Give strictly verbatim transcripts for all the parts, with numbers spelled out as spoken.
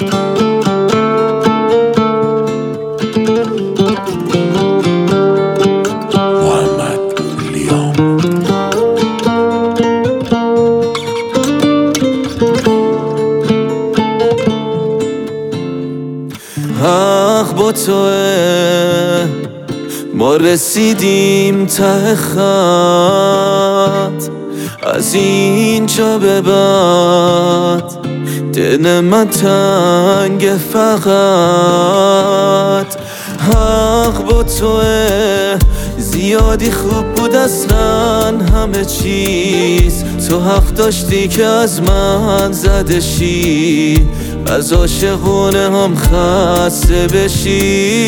حق با توه، ما رسیدیم ته خط. از اینجا به بعد دل من تنگ فقط. حق با توه، زیادی خوب بود اصلا همه چیز. تو حق داشتی که از من زده شی، از عاشقونه هم خسته بشی.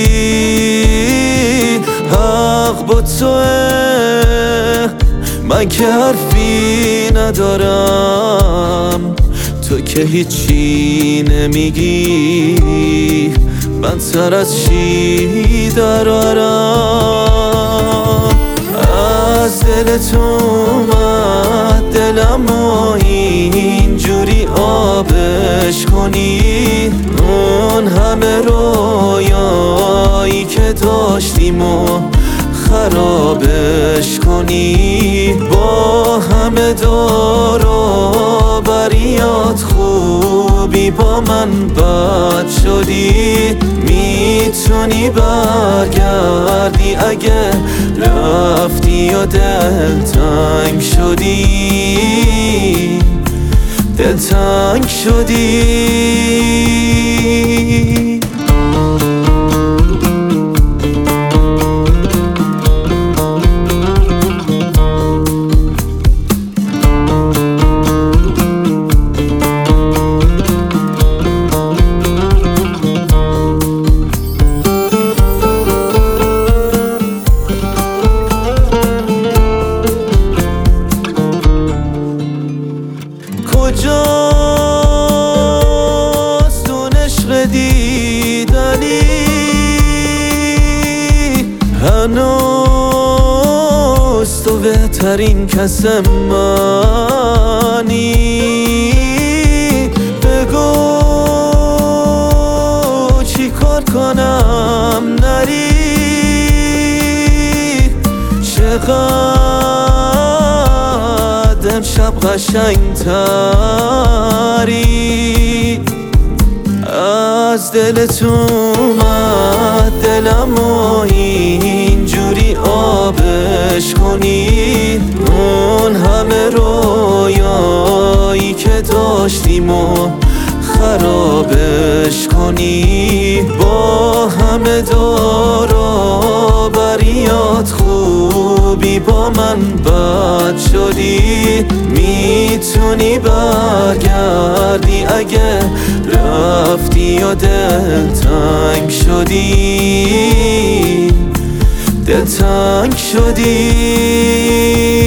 حق با توه، من که حرفی ندارم، تو که هیچی نمیگی، من سر از چی درارم. از دل تو اومد دلم و اینجوری آبش کنی. اون همه رویایی که داشتیم و خرابش کنی. با همه دار و بریات خوبی با من بد شدی. میتونی برگردی اگه رفتی و دل تنگ شدی، دل تنگ شدی. کجاست اون عشق دیدنی؟ هنوز تو بهترین کس منی. بگو چی کار کنم نری؟ چقدر امشب قشنگ تری. از دل تو اومد دلم و اینجوری آبش کنی. اون همه رویایی که داشتیم و خرابش کنی. با همه دار و بریات خوبی با من بد شدی. میتونی برگردی اگه رفتی و دل تنگ شدی، دل تنگ شدی.